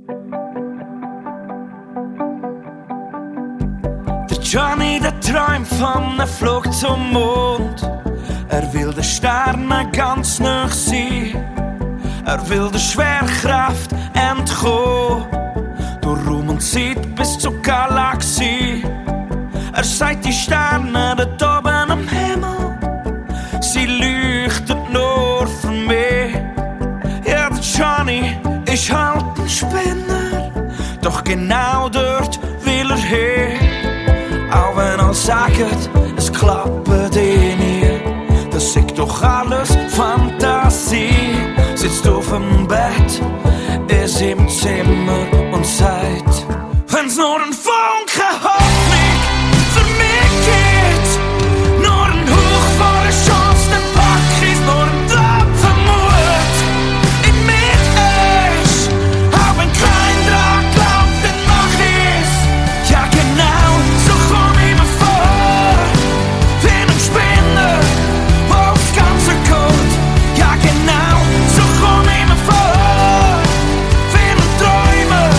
Der Johnny, der träumt von einem Flug zum Mond. Er will den Sternen ganz nah sein. Er will der Schwerkraft entkommen. Durch Raum und Zeit bis zur Galaxie. Er sagt, die Sterne dort oben am Himmel, sie leuchten nur für mich. Ja, der Johnny ist halt ein Spinner, doch genau dort will er hin. Auch wenn alle sagen, es klappt nie, das ist doch alles Fantasie. Sitzt auf dem Bett, ist im Zimmer und sagt, wenn's nur ein Funken Hoffnung für mich gibt, nur ein Hauch von einer Chance, dann pack ich's, nur ein Tropfen Mut in mir ist. Auch wenn kein dran glaubt, dann mach ich's. Ja genau, so komm ich mir vor, wie ein Spinner, wo das Ganze kommt. Ja genau, so komm ich mir vor, wie ein Träumer,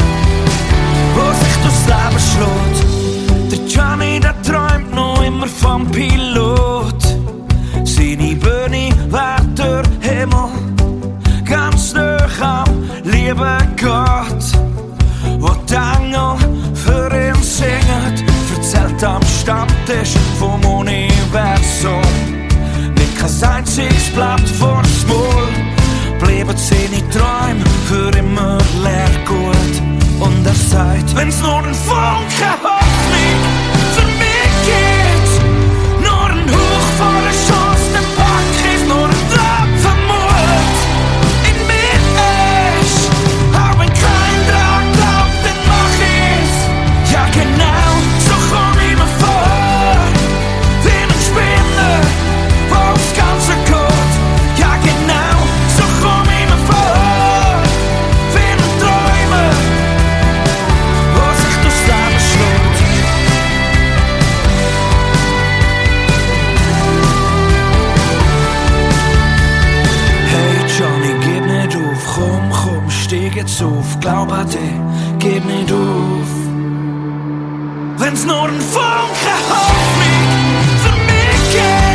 wo sich durchs Leben schlägt. Der Johnny, der träumt noch immer vom Pilot. Seine Bühne wär der Himmel, ganz nah am lieben Gott. Wo die Engel für ihn singen, erzählt am Stammtisch vom Universum. Nicht kein einziges Blatt vors Maul, bleiben seine Träume für immer leer gut. Und er sagt, wenn's nur ein Funken Hoffnung für mich gibt, nur ein Hauch von einer Chance, dann pack ich's, nur ein Tropfen Mut in mir ist. Auch wenn kein dran glaubt, dann mach ich's. Ja genau, so komm ich mir vor, wie ein Spinner, wo das Ganze geht. Ja genau, so komm ich mir vor, wie ein Träumer, wo sich durchs Leben schlägt. Hey Johnny, gib nicht auf, komm, steig jetzt auf, glaub an dich, gib nicht auf. Wenn's nur ein Funken Hoffnung für mich gibt,